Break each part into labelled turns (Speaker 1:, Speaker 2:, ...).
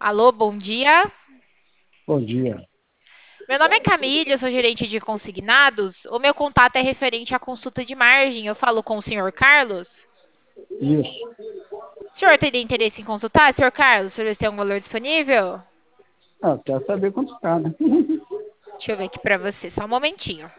Speaker 1: Alô, bom dia.
Speaker 2: Bom dia.
Speaker 1: Meu nome é Camille, eu sou gerente de consignados. O meu contato é referente à consulta de margem. Eu falo com o senhor Carlos.
Speaker 2: Isso.
Speaker 1: O senhor teria interesse em consultar, senhor Carlos? O senhor tem um valor disponível?
Speaker 2: Ah, quero saber quanto está, né?
Speaker 1: Deixa eu ver aqui para você, só um momentinho.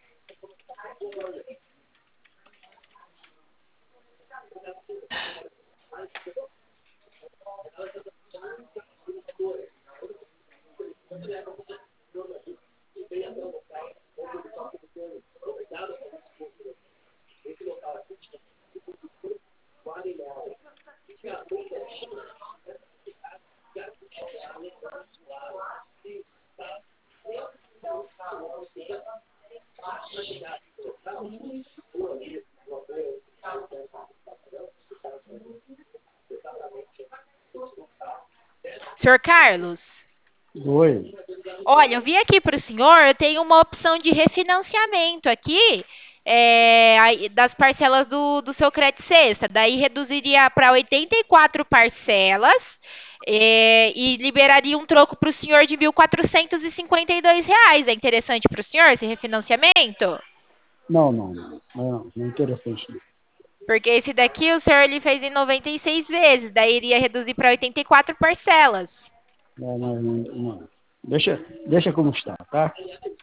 Speaker 1: Senhor Carlos,
Speaker 2: Oi.
Speaker 1: olha, eu vim aqui para o senhor, eu tenho uma opção de refinanciamento aqui, das parcelas do seu crédito sexta. Daí reduziria para 84 parcelas, e liberaria um troco para o senhor de R$ 1.452. É interessante para o senhor esse refinanciamento?
Speaker 2: Não, não, não. Não, não é interessante. Não.
Speaker 1: Porque esse daqui o senhor ele fez em 96 vezes, daí iria reduzir para 84 parcelas.
Speaker 2: Não, não, não, não. Deixa como está, tá?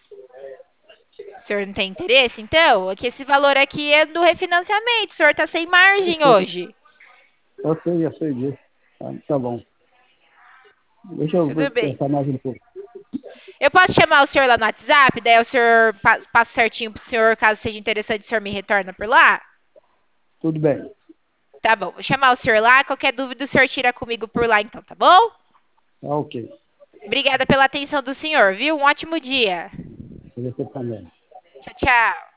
Speaker 1: O senhor não tem interesse, então? É que esse valor aqui é do refinanciamento. O senhor está sem
Speaker 2: Eu
Speaker 1: margem
Speaker 2: sei,
Speaker 1: hoje.
Speaker 2: eu sei disso. Tá bom. Deixa eu
Speaker 1: Tudo bem.
Speaker 2: pensar mais um pouco.
Speaker 1: Eu posso chamar o senhor lá no WhatsApp, daí o senhor passa certinho pro senhor, caso seja interessante, o senhor me retorna por lá?
Speaker 2: Tudo bem.
Speaker 1: Tá bom, vou chamar o senhor lá. Qualquer dúvida, o senhor tira comigo por lá, então, tá bom?
Speaker 2: Tá ok.
Speaker 1: Obrigada pela atenção do senhor, viu? Um ótimo dia.
Speaker 2: Você também.
Speaker 1: Tchau, tchau.